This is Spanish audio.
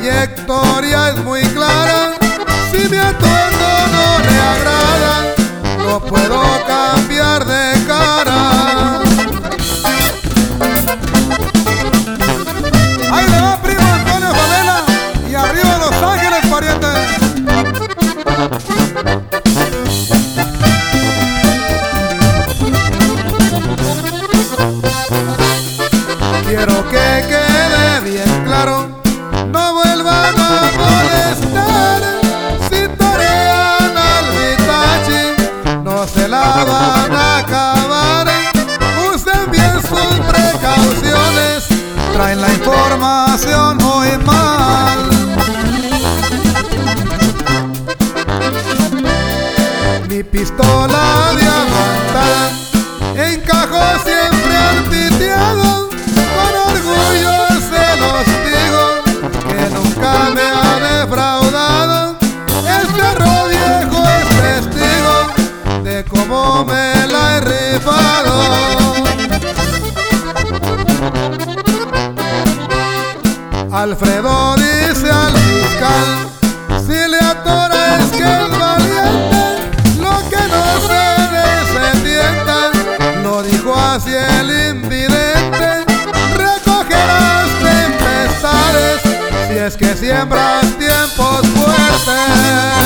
trayectoria es muy clara. Si mi atuendo no le agrada, no puedo cambiar de cara. Ahí le va, primo Antonio Favela, y arriba Los Ángeles, pariente. Quiero que quede bien claro, no vuelvan a molestar. Si torean al Hitachi, no se la van a acabar. Usen bien sus precauciones, traen la información muy mal. Mi pistola diamantada encajó siempre al piteado. Con orgullo se los digo que nunca me ha defraudado. El perro viejo es testigo de cómo me la he rifado. Alfredo dice al fiscal, si le atora es que es valiente. Lo que no se desentienda, lo dijo así el invidente. Recogerás tempestades si es que siembras tiempos fuertes.